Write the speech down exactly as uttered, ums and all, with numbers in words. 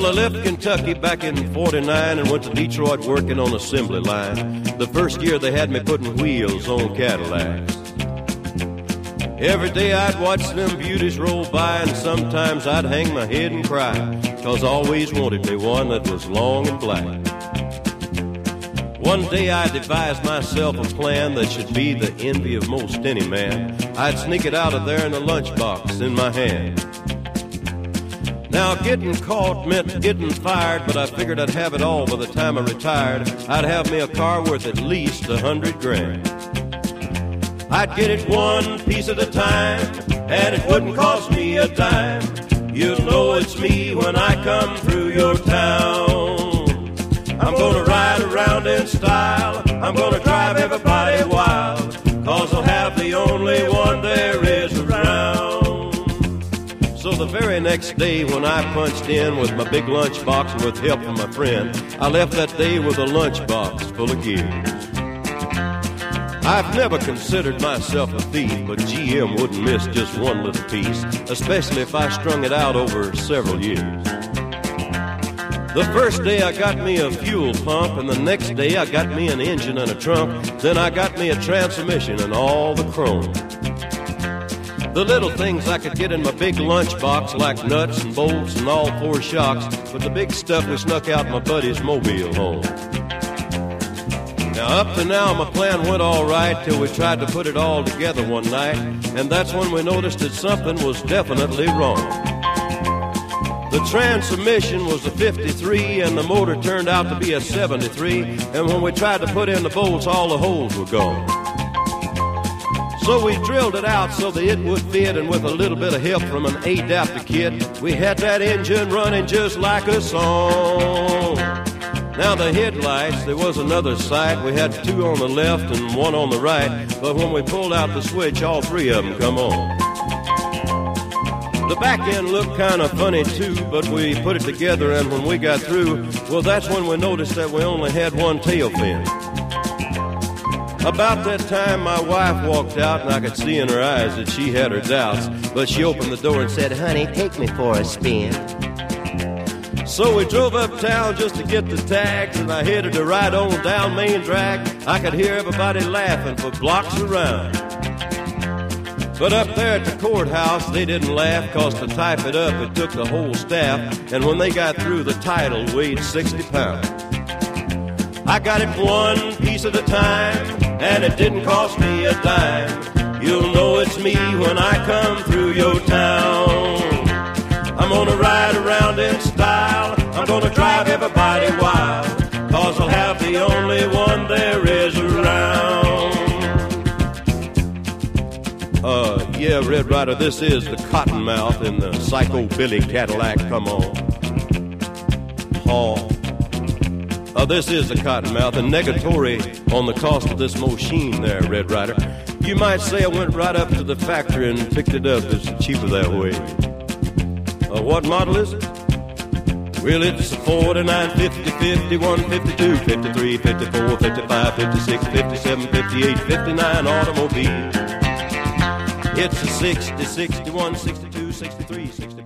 Well, I left Kentucky back in forty-nine and went to Detroit working on assembly line. The first year they had me putting wheels on Cadillacs. Every day I'd watch them beauties roll by, and sometimes I'd hang my head and cry, 'cause I always wanted me one that was long and black. One day I devised myself a plan that should be the envy of most any man. I'd sneak it out of there in a lunchbox in my hand. Now getting caught meant getting fired, but I figured I'd have it all by the time I retired. I'd have me a car worth at least a hundred grand. I'd get it one piece at a time, and it wouldn't cost me a dime. You'll know it's me when I come through your town. I'm gonna ride around in style, I'm gonna drive everybody wild, 'cause I'll have the only one there is around. So the very next day when I punched in with my big lunchbox and with help from my friend, I left that day with a lunchbox full of gears. I've never considered myself a thief, but G M wouldn't miss just one little piece, especially if I strung it out over several years. The first day I got me a fuel pump, and the next day I got me an engine and a trunk. Then I got me a transmission and all the chrome. The little things I could get in my big lunchbox, like nuts and bolts and all four shocks, but the big stuff we snuck out my buddy's mobile home. Now up to now my plan went all right till we tried to put it all together one night, and that's when we noticed that something was definitely wrong. The transmission was a fifty-three and the motor turned out to be a seventy-three, and when we tried to put in the bolts, all the holes were gone. So we drilled it out so that it would fit, and with a little bit of help from an adapter kit, we had that engine running just like a song. Now the headlights, there was another sight. We had two on the left and one on the right, but when we pulled out the switch, all three of them come on. The back end looked kind of funny too, but we put it together, and when we got through, well, that's when we noticed that we only had one tail fin. About that time, my wife walked out, and I could see in her eyes that she had her doubts, but she opened the door and said, "Honey, take me for a spin." So we drove uptown just to get the tags, and I headed to ride on down Main Drag. I could hear everybody laughing for blocks around. But up there at the courthouse, they didn't laugh, 'cause to type it up, it took the whole staff, and when they got through, the title weighed sixty pounds. I got it one piece at a time, and it didn't cost me a dime. You'll know it's me when I come through your town. I'm gonna ride around in style, I'm gonna drive everybody wild, 'cause I'll have the only one there is around. Uh, yeah, Red Ryder, this is the Cottonmouth in the Psycho Billy Cadillac, come on. Haw. Uh, this is the Cottonmouth, and negatory on the cost of this machine there, Red Ryder. You might say I went right up to the factory and picked it up. It's cheaper that way. Uh, what model is it? Well, it's a forty-nine, fifty, fifty-one, fifty-two, fifty-three, fifty-four, fifty-five, fifty-six, fifty-seven, fifty-eight, fifty-nine automobile. It's a sixty, sixty-one, sixty-two, sixty-three, sixty-four.